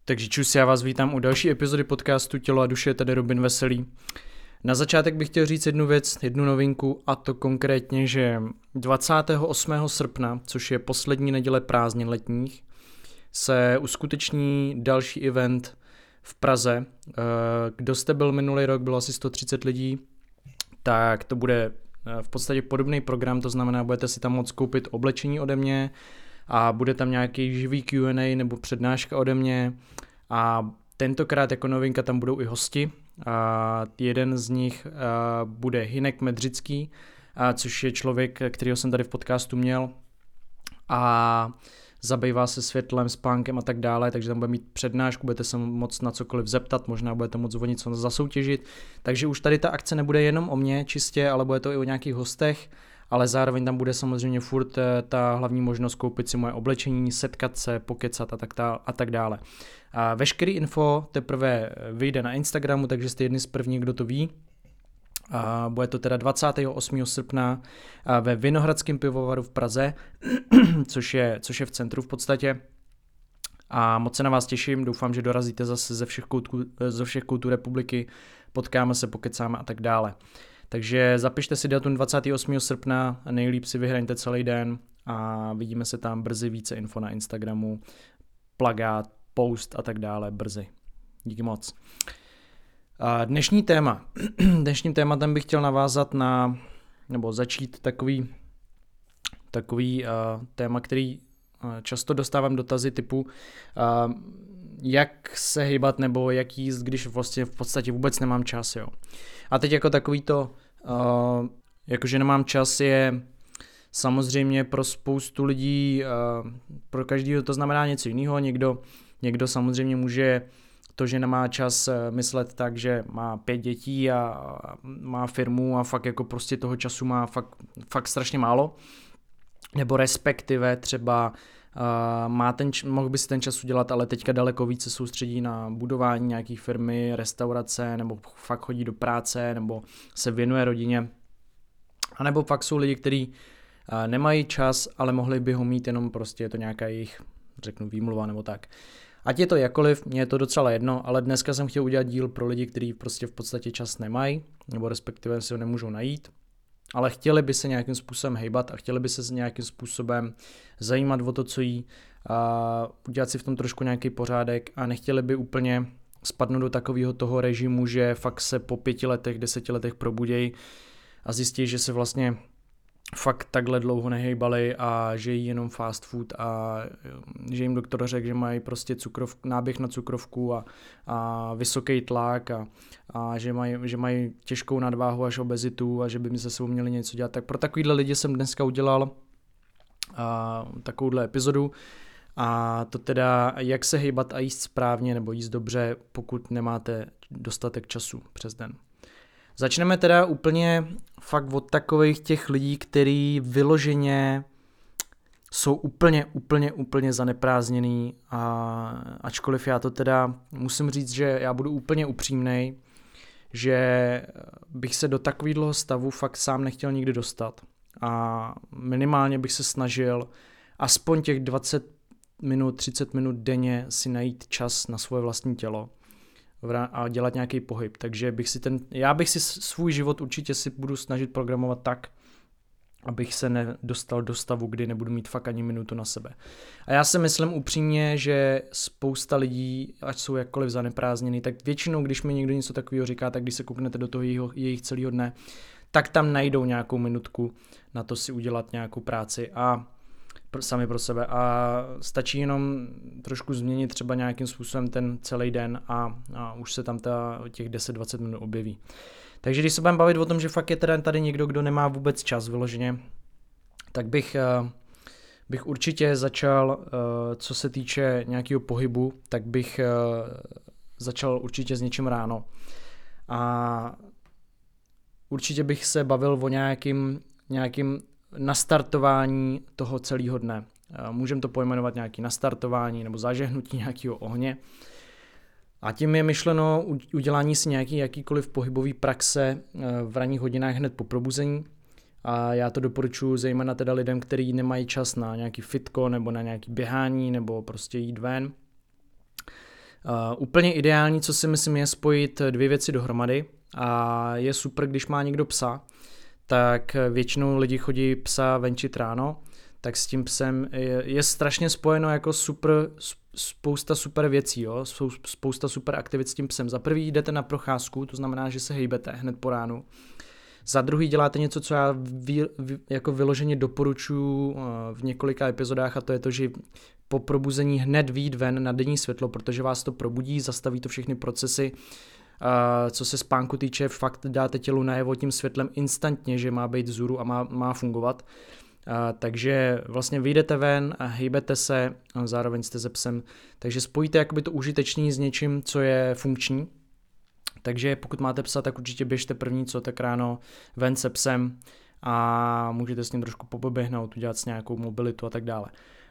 Takže čus, já vás vítám u další epizody podcastu Tělo a duše, tady Robin Veselý. Na začátek bych chtěl říct jednu věc, jednu novinku, a to konkrétně, že 28. srpna, což je poslední neděle prázdnin letních, se uskuteční další event v Praze. Kdo jste byl minulý rok, bylo asi 130 lidí, tak to bude v podstatě podobný program, to znamená, budete si tam moct koupit oblečení ode mě a bude tam nějaký živý Q&A nebo přednáška ode mě a tentokrát jako novinka tam budou i hosti. A jeden z nich bude Hynek Medřický, což je člověk, kterýho jsem tady v podcastu měl a zabývá se světlem, spánkem a tak dále, takže tam bude mít přednášku, budete se moct na cokoliv zeptat, možná budete moct o něco zasoutěžit, takže už tady ta akce nebude jenom o mně čistě, ale bude to i o nějakých hostech, ale zároveň tam bude samozřejmě furt ta hlavní možnost koupit si moje oblečení, setkat se, pokecat a tak dále. A veškerý info teprve vyjde na Instagramu, takže jste jedni z prvních, kdo to ví. A bude to teda 28. srpna ve Vinohradském pivovaru v Praze, což je v centru v podstatě. A moc se na vás těším, doufám, že dorazíte zase ze všech koutů republiky, potkáme se, pokecáme a tak dále. Takže zapište si datum 28. srpna, nejlíp si vyhraňte celý den a vidíme se tam brzy, více info na Instagramu, plagát, post a tak dále brzy. Díky moc. Dnešní téma. Dnešním tématem bych chtěl navázat nebo začít takový téma, který často dostávám dotazy typu jak se hýbat nebo jak jíst, když vlastně v podstatě vůbec nemám čas. Jo. A teď jako takový to, jakože nemám čas je samozřejmě pro spoustu lidí, pro každého to znamená něco jiného. Někdo samozřejmě může to, že nemá čas, myslet tak, že má 5 dětí a má firmu a fakt jako prostě toho času má fakt strašně málo. Nebo respektive třeba mohl by si ten čas udělat, ale teďka daleko více soustředí na budování nějakých firmy, restaurace, nebo fakt chodí do práce, nebo se věnuje rodině. A nebo fakt jsou lidi, kteří nemají čas, ale mohli by ho mít, jenom prostě je to nějaká jejich, řeknu, výmluva nebo tak. Ať je to jakoliv, mně je to docela jedno, ale dneska jsem chtěl udělat díl pro lidi, kteří prostě v podstatě čas nemají, nebo respektive si ho nemůžou najít, ale chtěli by se nějakým způsobem hejbat a chtěli by se nějakým způsobem zajímat o to, co jí, a udělat si v tom trošku nějaký pořádek a nechtěli by úplně spadnout do takového toho režimu, že fakt se po 5 letech, 10 letech probudějí a zjistí, že se vlastně fakt takhle dlouho nehejbali a že jí jenom fast food a že jim doktor řekl, že mají prostě náběh na cukrovku a vysoký tlak a že mají těžkou nadváhu až obezitu a že by mi se sebou měli něco dělat. Tak pro takovýhle lidi jsem dneska udělal takovouhle epizodu a to teda jak se hejbat a jíst správně nebo jíst dobře, pokud nemáte dostatek času přes den. Začneme teda úplně fakt od takových těch lidí, kteří vyloženě jsou úplně zaneprázdněný a ačkoliv já to teda musím říct, že já budu úplně upřímnej, že bych se do takového stavu fakt sám nechtěl nikdy dostat a minimálně bych se snažil aspoň těch 20 minut, 30 minut denně si najít čas na svoje vlastní tělo a dělat nějaký pohyb, takže já bych si svůj život určitě si budu snažit programovat tak, abych se nedostal do stavu, kdy nebudu mít fakt ani minutu na sebe. A já si myslím upřímně, že spousta lidí, ať jsou jakkoliv zaneprázdněný, tak většinou, když mi někdo něco takového říká, tak když se kouknete do toho jejich celého dne, tak tam najdou nějakou minutku na to si udělat nějakou práci a sami pro sebe a stačí jenom trošku změnit třeba nějakým způsobem ten celý den a už se tam těch 10-20 minut objeví. Takže když se budeme bavit o tom, že fakt je teda tady někdo, kdo nemá vůbec čas vyloženě, tak bych určitě začal, co se týče nějakého pohybu, tak bych začal určitě s něčím ráno. A určitě bych se bavil o nějakým nastartování toho celého dne. Můžeme to pojmenovat nějaký nastartování nebo zažehnutí nějakého ohně. A tím je myšleno udělání si jakýkoliv pohybový praxe v ranních hodinách hned po probuzení. A já to doporučuji zejména teda lidem, kteří nemají čas na nějaký fitko nebo na nějaký běhání nebo prostě jít ven. Úplně ideální, co si myslím, je spojit dvě věci dohromady a je super, když má někdo psa, tak většinou lidi chodí psa venčit ráno, tak s tím psem je strašně spojeno jako spousta super věcí, jo? Spousta super aktivit s tím psem. Za prvý jdete na procházku, to znamená, že se hejbete hned po ránu. Za druhý děláte něco, co já jako vyloženě doporučuji v několika epizodách, a to je to, že po probuzení hned vyjít ven na denní světlo, protože vás to probudí, zastaví to všechny procesy, co se spánku týče, fakt dáte tělu najevo tím světlem instantně, že má být vzhůru a má fungovat. Takže vlastně vyjdete ven a hejbete se, a zároveň jste se psem, takže spojíte jakoby to užitečný s něčím, co je funkční. Takže pokud máte psa, tak určitě běžte první co, tak ráno ven se psem a můžete s ním trošku poběhnout, udělat s nějakou mobilitu a tak dále.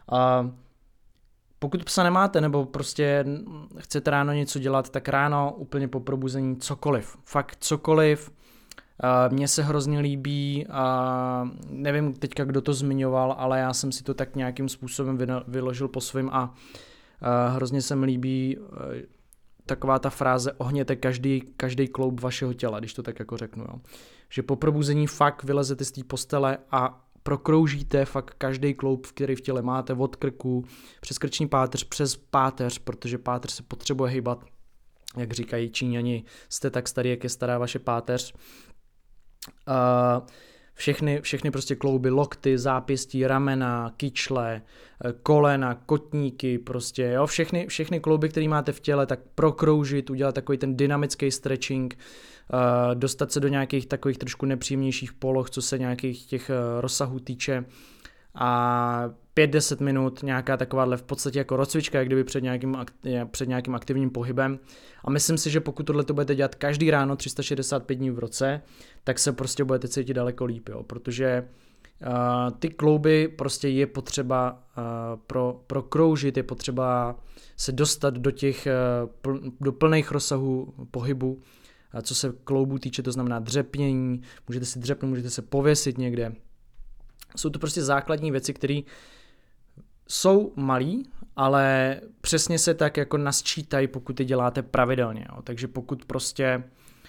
Pokud psa nemáte nebo prostě chcete ráno něco dělat, tak ráno úplně po probuzení cokoliv. Fakt cokoliv. Mně se hrozně líbí, nevím teďka, kdo to zmiňoval, ale já jsem si to tak nějakým způsobem vyložil po svým a hrozně se mi líbí taková ta fráze ohněte každý kloub vašeho těla, když to tak jako řeknu. Jo. Že po probuzení fakt vylezete z té postele a prokroužíte fakt každý kloub, který v těle máte, od krku, přes krční páteř, přes páteř, protože páteř se potřebuje hýbat. Jak říkají Číňani, jste tak starý, jak je stará vaše páteř. Všechny prostě klouby, lokty, zápěstí, ramena, kyčle, kolena, kotníky, prostě, jo, všechny klouby, které máte v těle, tak prokroužit, udělat takový ten dynamický stretching, dostat se do nějakých takových trošku nepříjemnějších poloh, co se nějakých těch rozsahů týče, a 5-10 minut nějaká takováhle v podstatě jako rozcvička, jak kdyby před nějakým aktivním pohybem. A myslím si, že pokud tohle to budete dělat každý ráno 365 dní v roce, tak se prostě budete cítit daleko líp, jo, protože ty klouby prostě je potřeba prokroužit, je potřeba se dostat do plných rozsahů pohybu, co se kloubů týče, to znamená dřepnění, můžete si dřepnout, můžete se pověsit někde. Jsou to prostě základní věci, které jsou malý, ale přesně se tak jako nasčítají, pokud je děláte pravidelně. Jo. Takže pokud prostě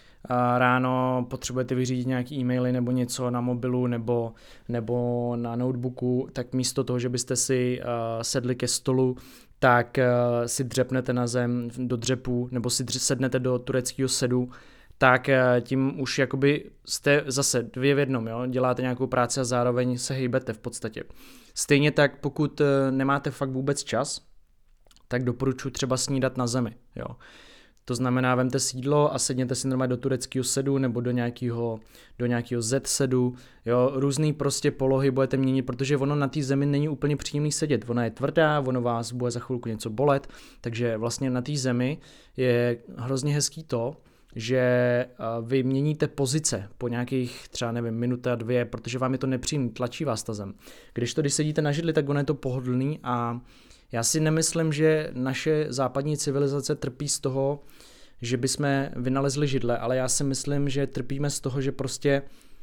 ráno potřebujete vyřídit nějaký e-maily nebo něco na mobilu nebo na notebooku, tak místo toho, že byste si sedli ke stolu, tak si dřepnete na zem do dřepu nebo si sednete do tureckého sedu, tak tím už jakoby jste zase dvě v jednom, jo? Děláte nějakou práci a zároveň se hejbete v podstatě. Stejně tak, pokud nemáte fakt vůbec čas, tak doporučuji třeba snídat na zemi, jo. To znamená, vemte si jídlo a sedněte si normálně do tureckého sedu nebo do nějakého Z sedu, jo, různý prostě polohy budete měnit, protože ono na té zemi není úplně příjemný sedět, ona je tvrdá, ono vás bude za chvilku něco bolet, takže vlastně na té zemi je hrozně hezký to, že vy měníte pozice po nějakých třeba nevím, minuta, 2, protože vám je to nepříjemný, tlačí vás ta zem. Když sedíte na židli, tak ono je to pohodlný a já si nemyslím, že naše západní civilizace trpí z toho, že bychom vynalezli židle, ale já si myslím, že trpíme z toho, že prostě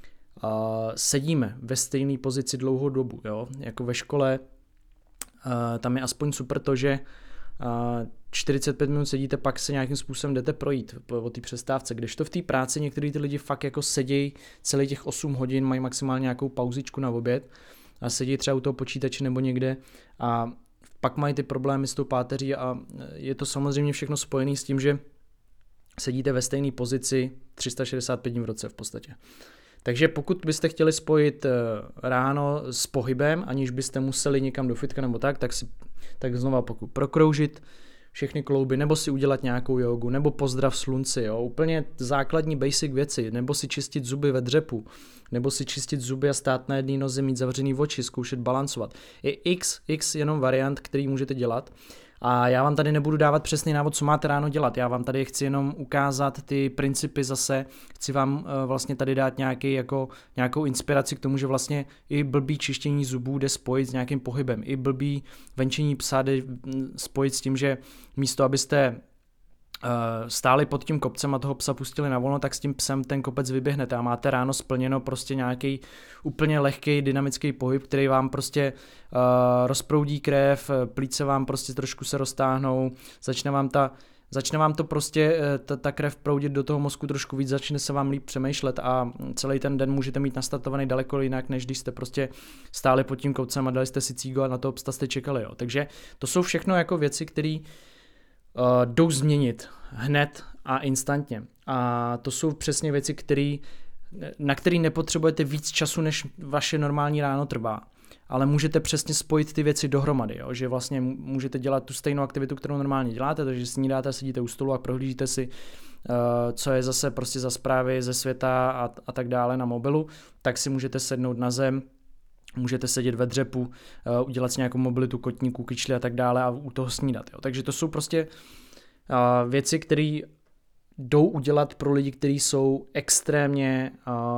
sedíme ve stejné pozici dlouhou dobu. Jo? Jako ve škole tam je aspoň super to, že 45 minut sedíte, pak se nějakým způsobem jdete projít o té přestávce, kdežto v té práci některý ty lidi fakt jako sedějí celých těch 8 hodin, mají maximálně nějakou pauzičku na oběd a sedí třeba u toho počítače nebo někde a pak mají ty problémy s tou páteří a je to samozřejmě všechno spojené s tím, že sedíte ve stejné pozici 365 dní v roce v podstatě. Takže pokud byste chtěli spojit ráno s pohybem, aniž byste museli někam do fitka nebo tak znova pokud prokroužit všechny klouby, nebo si udělat nějakou jogu, nebo pozdrav slunci, jo, úplně základní basic věci, nebo si čistit zuby ve dřepu, nebo si čistit zuby a stát na jedné noze, mít zavřený oči, zkoušet balancovat. Je x jenom variant, který můžete dělat. A já vám tady nebudu dávat přesný návod, co máte ráno dělat. Já vám tady chci jenom ukázat ty principy zase. Chci vám vlastně tady dát nějakou inspiraci k tomu, že vlastně i blbý čištění zubů jde spojit s nějakým pohybem. I blbý venčení psa jde spojit s tím, že místo abyste stáli pod tím kopcem a toho psa pustili na volno, tak s tím psem ten kopec vyběhnete a máte ráno splněno prostě nějaký úplně lehký dynamický pohyb, který vám prostě rozproudí krev, plíce vám prostě trošku se roztáhnou, začne vám to prostě, ta krev proudit do toho mozku trošku víc, začne se vám líp přemýšlet a celý ten den můžete mít nastartovaný daleko jinak, než když jste prostě stáli pod tím kopcem a dali jste si cígo a na toho psa jste čekali. Jo. Takže to jsou všechno jako věci, které jdou změnit hned a instantně. A to jsou přesně věci, na které nepotřebujete víc času, než vaše normální ráno trvá. Ale můžete přesně spojit ty věci dohromady, jo? Že vlastně můžete dělat tu stejnou aktivitu, kterou normálně děláte, takže snídáte, sedíte u stolu a prohlížíte si, co je zase prostě za zprávy ze světa a tak dále na mobilu, tak si můžete sednout na zem, můžete sedět ve dřepu, udělat si nějakou mobilitu kotníků, kyčli a tak dále a u toho snídat. Jo? Takže to jsou prostě věci, které jdou udělat pro lidi, kteří jsou extrémně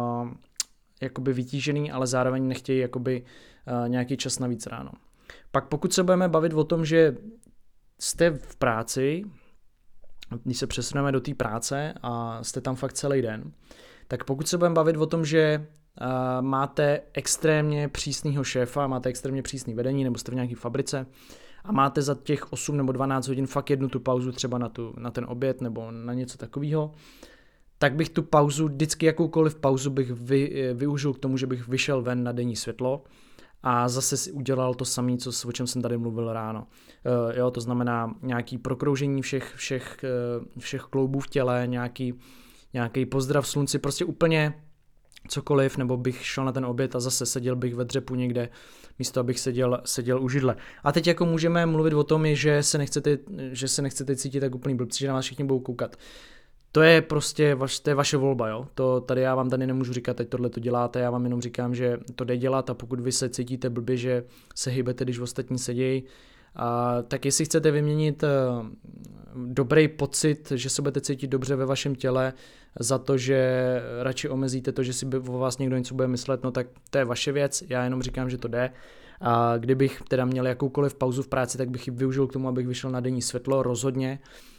jakoby vytížený, ale zároveň nechtějí jakoby nějaký čas navíc ráno. Pak pokud se budeme bavit o tom, že jste v práci, když se přesuneme do té práce a jste tam fakt celý den, tak pokud se budeme bavit o tom, že máte extrémně přísného šéfa, máte extrémně přísný vedení, nebo jste v nějaké fabrice a máte za těch 8 nebo 12 hodin fakt jednu tu pauzu třeba na ten oběd nebo na něco takového, tak bych tu pauzu, vždycky jakoukoliv pauzu bych využil k tomu, že bych vyšel ven na denní světlo a zase si udělal to samé, o čem jsem tady mluvil ráno. Jo, to znamená nějaký prokroužení všech kloubů v těle, nějaký pozdrav slunci, prostě úplně cokoliv, nebo bych šel na ten oběd a zase seděl bych ve dřepu někde, místo abych seděl u židle. A teď jako můžeme mluvit o tom, že se nechcete cítit tak úplný blbci, že na vás všichni budou koukat. To je prostě to je vaše volba, jo. Já vám tady nemůžu říkat, teď tohle to děláte, já vám jenom říkám, že to jde dělat a pokud vy se cítíte blbě, že se hýbete, když ostatní sedějí, tak jestli chcete vyměnit dobrý pocit, že se budete cítit dobře ve vašem těle za to, že radši omezíte to, že si o vás někdo něco bude myslet, no tak to je vaše věc, já jenom říkám, že to jde. A kdybych teda měl jakoukoliv pauzu v práci, tak bych ji využil k tomu, abych vyšel na denní světlo, rozhodně.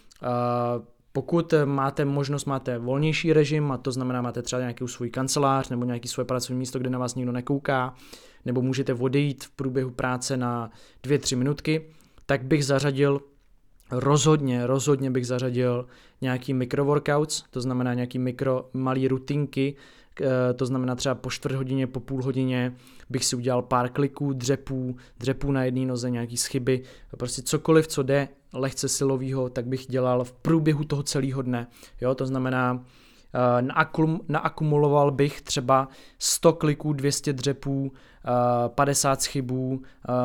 Pokud máte možnost, máte volnější režim, a to znamená, máte třeba nějaký svůj kancelář nebo nějaký svoje pracovní místo, kde na vás nikdo nekouká, nebo můžete odejít v průběhu práce na 2-3 minutky, tak bych zařadil rozhodně bych zařadil nějaký micro-workouts, to znamená nějaký malý rutinky, to znamená třeba po 4 hodině, po půl hodině bych si udělal pár kliků, dřepů na jedné noze, nějaký schyby, prostě cokoliv, co jde lehce silovýho, tak bych dělal v průběhu toho celého dne. Jo, to znamená, naakumuloval bych třeba 100 kliků, 200 dřepů, 50 schybů,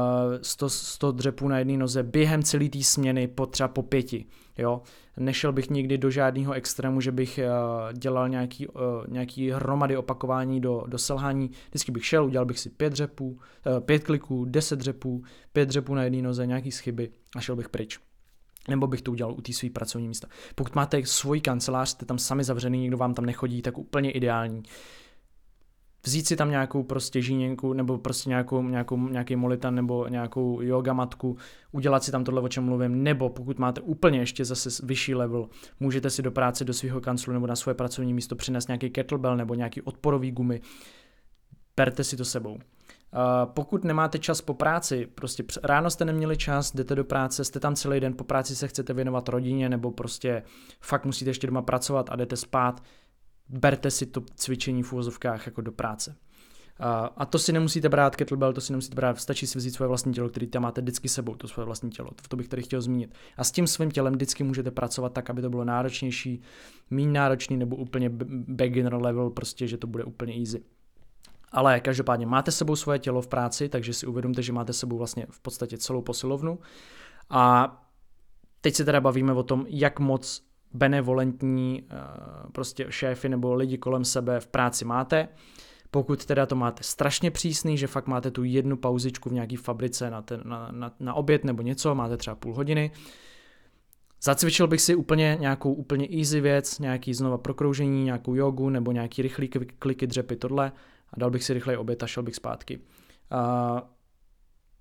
100 dřepů na jedné noze během celé té směny třeba po 5. Jo. Nešel bych nikdy do žádného extrému, že bych dělal nějaký hromady opakování do selhání. Vždycky bych šel, udělal bych si 5 kliků, 10 dřepů, 5 dřepů na jedné noze, nějaký schyby a šel bych pryč. Nebo bych to udělal u té své pracovní místa. Pokud máte svůj kancelář, jste tam sami zavřený, nikdo vám tam nechodí, tak úplně ideální. Vzít si tam nějakou prostě žíněnku, nebo prostě nějaký molitan, nebo nějakou yoga matku, udělat si tam tohle, o čem mluvím, nebo pokud máte úplně ještě zase vyšší level, můžete si do práce, do svého kanclu nebo na svoje pracovní místo přinést nějaký kettlebell nebo nějaký odporový gumy. Berte si to sebou. Pokud nemáte čas po práci, prostě ráno jste neměli čas, jdete do práce, jste tam celý den, po práci se chcete věnovat rodině, nebo prostě fakt musíte ještě doma pracovat a jdete spát, berte si to cvičení v uvozovkách jako do práce. A to si nemusíte brát kettlebell, to si nemusíte brát, stačí si vzít svoje vlastní tělo, který tam máte vždycky sebou, to svoje vlastní tělo, to bych tady chtěl zmínit. A s tím svým tělem vždycky můžete pracovat tak, aby to bylo náročnější, méně náročný nebo úplně beginner level, prostě, že to bude úplně easy. Ale každopádně máte sebou svoje tělo v práci, takže si uvědomte, že máte sebou vlastně v podstatě celou posilovnu. A teď se teda bavíme o tom, jak moc benevolentní prostě šéfy nebo lidi kolem sebe v práci máte. Pokud teda to máte strašně přísný, že fakt máte tu jednu pauzičku v nějaký fabrice na oběd nebo něco, máte třeba půl hodiny, zacvičil bych si nějakou úplně easy věc, nějaký znova prokroužení, nějakou jogu nebo nějaký rychlý kliky, dřepy, tohle a dal bych si rychlej oběd a šel bych zpátky.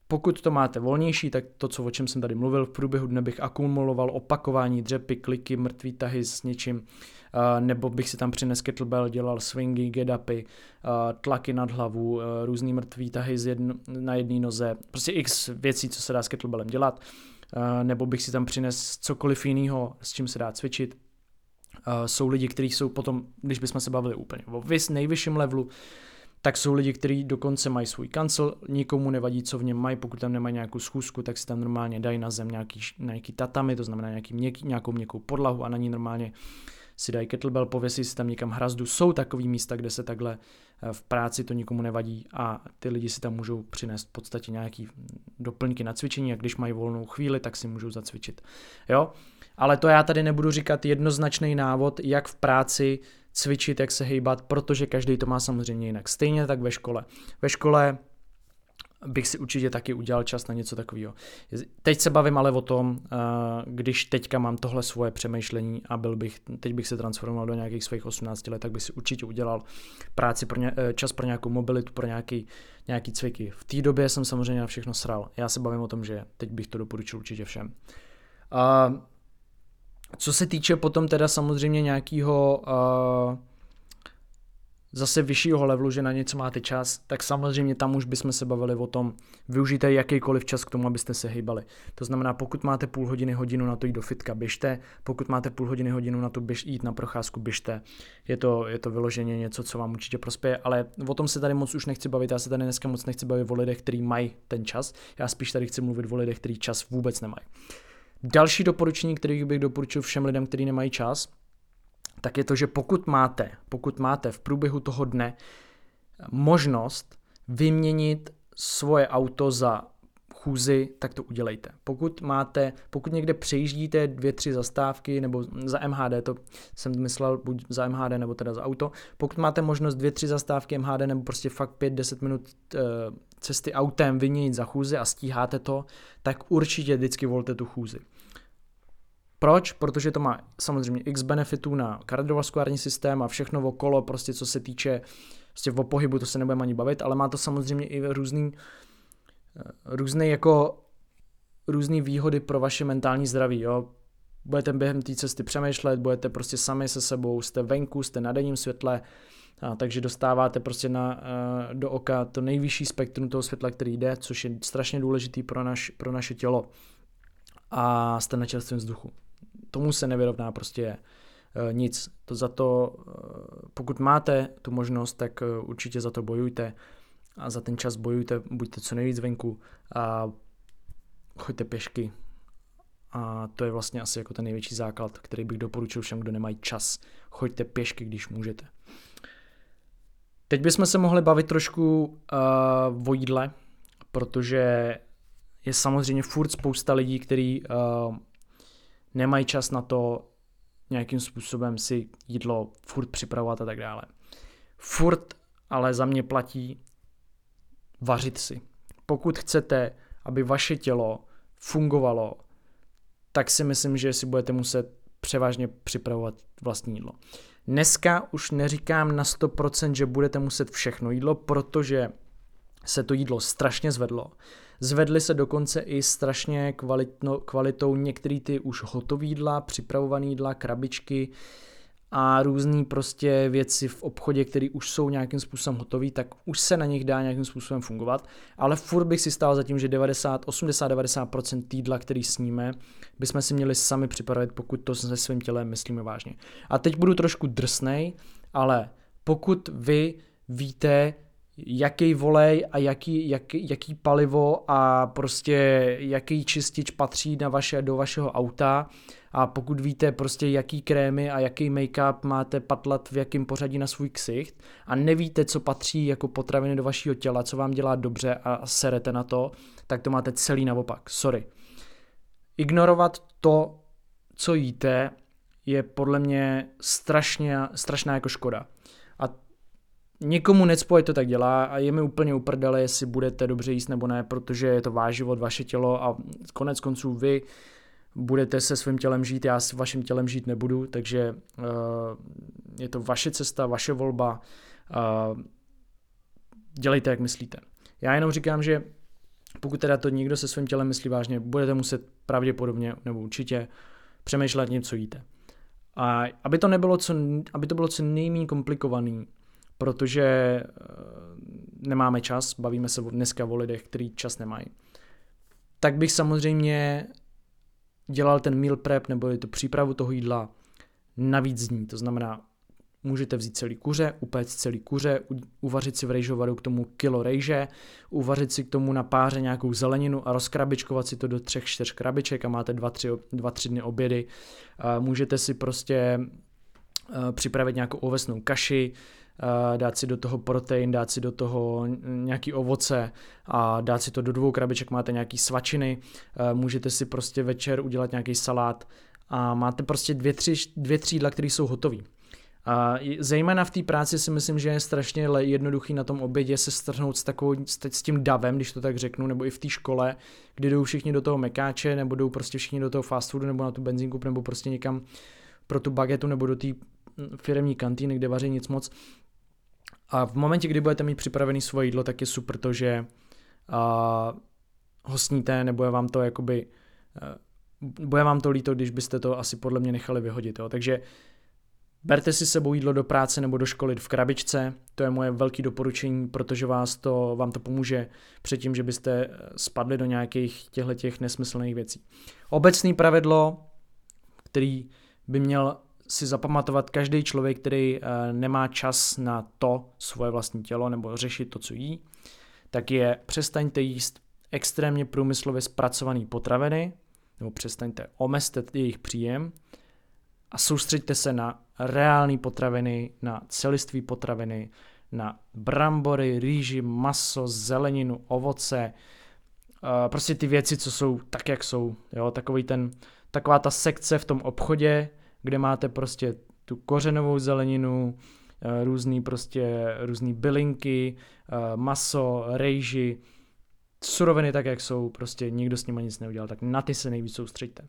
Pokud to máte volnější, tak to, o čem jsem tady mluvil, v průběhu dne bych akumuloval opakování, dřepy, kliky, mrtvý tahy s něčím, nebo bych si tam přines kettlebell, dělal swingy, get-upy, tlaky nad hlavu, různý mrtvý tahy na jedné noze, prostě x věcí, co se dá s kettlebellem dělat, nebo bych si tam přines cokoliv jiného, s čím se dá cvičit. Jsou lidi, kteří jsou potom, když bychom se bavili úplně o nejvyšším levelu, tak jsou lidi, kteří dokonce mají svůj kancel, nikomu nevadí, co v něm mají, pokud tam nemají nějakou schůzku, tak si tam normálně dají na zem nějaký tatami, to znamená nějakou měkkou podlahu a na ní normálně si dají kettlebell, pověsí si tam někam hrazdu. Jsou takový místa, kde se takhle v práci to nikomu nevadí a ty lidi si tam můžou přinést v podstatě nějaký doplňky na cvičení a když mají volnou chvíli, tak si můžou zacvičit. Jo? Ale to já tady nebudu říkat jednoznačný návod, jak v práci cvičit, jak se hejbat, protože každý to má samozřejmě jinak. Stejně tak ve škole. Ve škole bych si určitě taky udělal čas na něco takového. Teď se bavím ale o tom, když teďka mám tohle svoje přemýšlení a teď bych se transformoval do nějakých svých 18 let, tak bych si určitě udělal čas pro nějakou mobilitu, pro nějaký cviky. V té době jsem samozřejmě na všechno sral. Já se bavím o tom, že teď bych to doporučil určitě všem. Co se týče potom teda samozřejmě nějakého zase vyššího levelu, že na něco máte čas, tak samozřejmě tam už bychom se bavili o tom, využijte jakýkoliv čas k tomu, abyste se hejbali. To znamená, pokud máte půl hodiny, hodinu na to jít do fitka, běžte, pokud máte půl hodiny, hodinu na to jít na procházku, běžte. Je to vyloženě něco, co vám určitě prospěje, ale o tom se tady moc už nechci bavit, já se tady dneska moc nechci bavit o lidech, kteří mají ten čas, já spíš tady chci mluvit o lidech, kteří čas vůbec nemají. Další doporučení, který bych doporučil všem lidem, kteří nemají čas, tak je to, že pokud máte v průběhu toho dne možnost vyměnit svoje auto za chůzi, tak to udělejte. Pokud někde přejíždíte 2-3 zastávky, nebo za MHD, to jsem myslel buď za MHD, nebo teda za auto, pokud máte možnost 2-3 zastávky MHD, nebo prostě fakt 5-10 minut cesty autem vyměnit za chůzi a stíháte to, tak určitě vždycky volte tu chůzi. Proč? Protože to má samozřejmě x benefitů na kardiovaskulární systém a všechno okolo, prostě co se týče prostě o pohybu, to se nebudeme ani bavit, ale má to samozřejmě i různé výhody pro vaše mentální zdraví. Jo? Budete během té cesty přemýšlet, budete prostě sami se sebou, jste venku, jste na denním světle, takže dostáváte prostě do oka to nejvyšší spektrum toho světla, který jde, což je strašně důležitý pro naše tělo a jste na čerstvém vzduchu. Tomu se nevyrovná prostě nic. To za to, pokud máte tu možnost, tak určitě za to bojujte a za ten čas bojujte, buďte co nejvíc venku a choďte pěšky. A to je vlastně asi jako ten největší základ, který bych doporučil všem, kdo nemají čas. Choďte pěšky, když můžete. Teď bychom se mohli bavit trošku o jídle, protože je samozřejmě furt spousta lidí, kteří nemají čas na to nějakým způsobem si jídlo furt připravovat a tak dále. Furt ale za mě platí vařit si. Pokud chcete, aby vaše tělo fungovalo, tak si myslím, že si budete muset převážně připravovat vlastní jídlo. Dneska už neříkám na 100%, že budete muset všechno jídlo, protože se to jídlo strašně zvedlo. Zvedly se dokonce i strašně kvalitou některé ty už hotové jídla, připravované jídla, krabičky a různý prostě věci v obchodě, které už jsou nějakým způsobem hotové, tak už se na nich dá nějakým způsobem fungovat, ale furt bych si stál za tím, že 80-90% jídla, který sníme, bychom si měli sami připravit, pokud to se svým tělem myslíme vážně. A teď budu trošku drsnej, ale pokud vy víte, jaký volej a jaký palivo a prostě jaký čistič patří do vašeho auta a pokud víte prostě jaký krémy a jaký make-up máte patlat v jakém pořadí na svůj ksicht a nevíte, co patří jako potraviny do vašeho těla, co vám dělá dobře a serete na to, tak to máte celý naopak. Sorry. Ignorovat to, co jíte, je podle mě strašná jako škoda. A nikomu necpo, to tak dělá a je mi úplně uprdele, jestli budete dobře jíst nebo ne, protože je to váš život, vaše tělo a konec konců vy budete se svým tělem žít, já s vaším tělem žít nebudu, takže je to vaše cesta, vaše volba, dělejte, jak myslíte. Já jenom říkám, že pokud teda to někdo se svým tělem myslí vážně, budete muset pravděpodobně nebo určitě přemýšlet něco jíte. A aby to bylo co nejméně komplikovaný, protože nemáme čas, bavíme se dneska o lidech, kteří čas nemají, tak bych samozřejmě dělal ten meal prep nebo tu přípravu toho jídla na víc dní. To znamená, můžete vzít celý kuře, upéct celý kuře, uvařit si v rejžovaru k tomu kilo rejže, uvařit si k tomu na páře nějakou zeleninu a rozkrabičkovat si to do 3-4 krabiček a máte 2-3 dny obědy. Můžete si prostě připravit nějakou ovesnou kaši, dát si do toho protein, dát si do toho nějaký ovoce a dát si to do 2 krabiček, máte nějaký svačiny, můžete si prostě večer udělat nějaký salát a máte prostě 2-3 jídla, které jsou hotový. A zejména v té práci si myslím, že je strašně jednoduchý na tom obědě se strhnout s tím davem, když to tak řeknu, nebo i v té škole, kdy jdou všichni do toho mekáče, nebo jdou prostě všichni do toho fast foodu, nebo na tu benzínku, nebo prostě někam pro tu bagetu, nebo do té firemní kantýny, kde vaří nic moc. A v momentě, kdy budete mít připravený svoje jídlo, tak je super to, že ho sníte, nebo je vám to jakoby, bude vám to líto, když byste to asi podle mě nechali vyhodit. Jo. Takže berte si sebou jídlo do práce nebo do školy v krabičce, to je moje velké doporučení, protože vám to pomůže před tím, že byste spadli do nějakých těchto nesmyslných věcí. Obecné pravidlo, který by měl si zapamatovat každý člověk, který nemá čas na to svoje vlastní tělo nebo řešit to, co jí, tak je přestaňte jíst extrémně průmyslově zpracované potraviny, nebo omezte jejich příjem a soustřeďte se na reální potraviny, na celistvé potraviny, na brambory, rýži, maso, zeleninu, ovoce, prostě ty věci, co jsou tak, jak jsou. Jo? Taková ta sekce v tom obchodě, kde máte prostě tu kořenovou zeleninu, různý bylinky, maso, rejži, suroviny tak, jak jsou, prostě nikdo s nimi nic neudělal, tak na ty se nejvíc soustřeďte.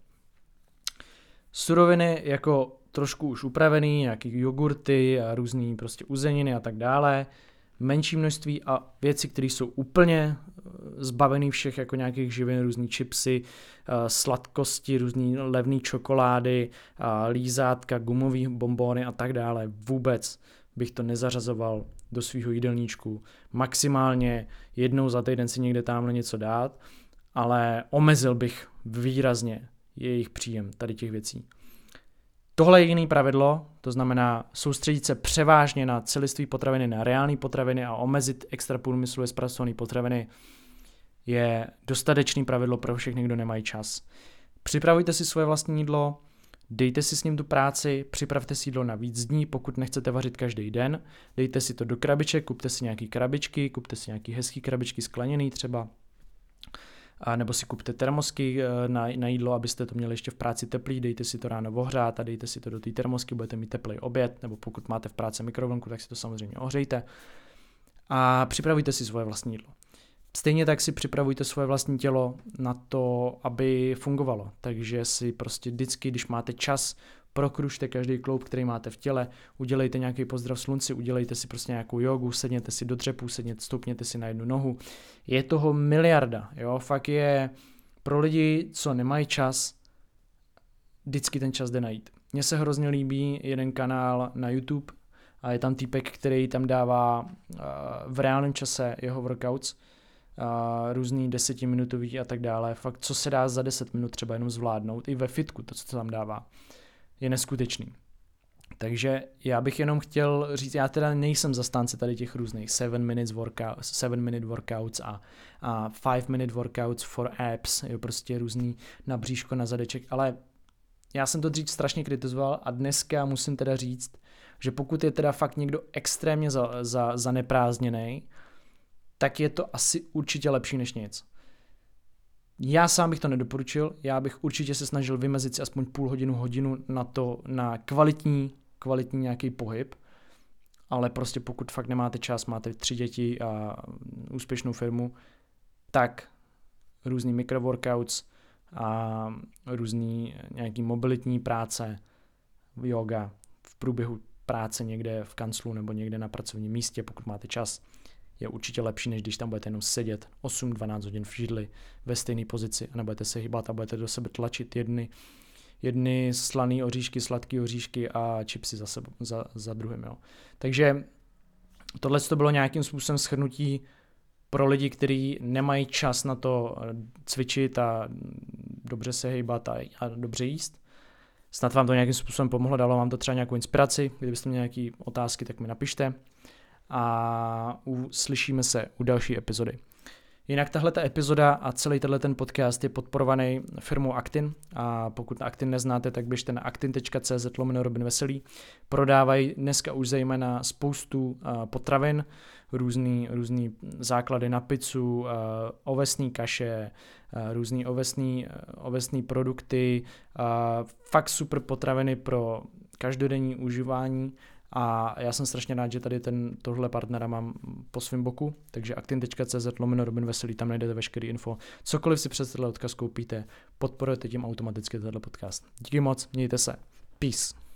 Suroviny jako trošku už upravený, nějaký jogurty a různý prostě uzeniny a tak dále, menší množství a věci, které jsou úplně zbavený všech jako nějakých živin, různý chipsy, sladkosti, různý levný čokolády, lízátka, gumový bonbony a tak dále. Vůbec bych to nezařazoval do svého jídelníčku. Maximálně jednou za týden si někde tamhle něco dát, ale omezil bych výrazně jejich příjem tady těch věcí. Tohle je jiný pravidlo, to znamená soustředit se převážně na celistvé potraviny, na reální potraviny a omezit extra průmyslově zpracované potraviny je dostatečný pravidlo pro všechny, kdo nemají čas. Připravujte si svoje vlastní jídlo, dejte si s ním tu práci, připravte si jídlo na víc dní, pokud nechcete vařit každý den, dejte si to do krabiček, kupte si nějaký krabičky, kupte si nějaký hezký krabičky skleněný třeba, a nebo si kupte termosky na jídlo, abyste to měli ještě v práci teplý, dejte si to ráno ohřát a dejte si to do té termosky, budete mít teplý oběd, nebo pokud máte v práci mikrovlnku, tak si to samozřejmě ohřejte a připravujte si svoje vlastní jídlo. Stejně tak si připravujte svoje vlastní tělo na to, aby fungovalo, takže si prostě vždycky, když máte čas, prokrušte každý kloub, který máte v těle, udělejte nějaký pozdrav slunci, udělejte si prostě nějakou jogu, sedněte si do dřepu, stoupněte si na jednu nohu. Je toho miliarda, jo, fakt je pro lidi, co nemají čas, vždycky ten čas jde najít. Mně se hrozně líbí jeden kanál na YouTube a je tam týpek, který tam dává v reálném čase jeho workouts, různý 10minutový a tak dále, fakt co se dá za 10 minut třeba jenom zvládnout, i ve fitku to, co tam dává, je neskutečný. Takže já bych jenom chtěl říct, já teda nejsem zastánce tady těch různých 7-minute workouts a 5-minute workouts for abs, jo, prostě různý na bříško, na zadeček, ale já jsem to dřív strašně kritizoval a dneska musím teda říct, že pokud je teda fakt někdo extrémně zaneprázdněnej, tak je to asi určitě lepší než nic. Já sám bych to nedoporučil, já bych určitě se snažil vymezit si aspoň hodinu na kvalitní nějaký pohyb, ale prostě pokud fakt nemáte čas, máte 3 děti a úspěšnou firmu, tak různý microworkouts a různý nějaký mobilitní práce, yoga v průběhu práce někde v kanclu nebo někde na pracovním místě, pokud máte čas, je určitě lepší, než když tam budete jenom sedět 8-12 hodin v židli ve stejné pozici a nebudete se hýbat a budete do sebe tlačit jedny slaný oříšky, sladký oříšky a chipsy za druhým. Jo. Takže tohle to bylo nějakým způsobem shrnutí pro lidi, kteří nemají čas na to cvičit a dobře se hýbat a dobře jíst. Snad vám to nějakým způsobem pomohlo, dalo vám to třeba nějakou inspiraci. Kdybyste měli nějaké otázky, tak mi napište. A slyšíme se u další epizody. Jinak tahleta epizoda a celý ten podcast je podporovaný firmou Actin. A pokud Actin neznáte, tak běžte na actin.cz/Robin Veselý. Prodávají dneska už zejména spoustu potravin, různý základy na pizzu, ovesní kaše, různý ovesní produkty, fakt super potraviny pro každodenní užívání. A já jsem strašně rád, že tady tohle partnera mám po svém boku, takže actin.cz/Robin Veselý, tam najdete veškerý info. Cokoliv si přes tenhle odkaz koupíte, podporujete tím automaticky tenhle podcast. Díky moc, mějte se. Peace.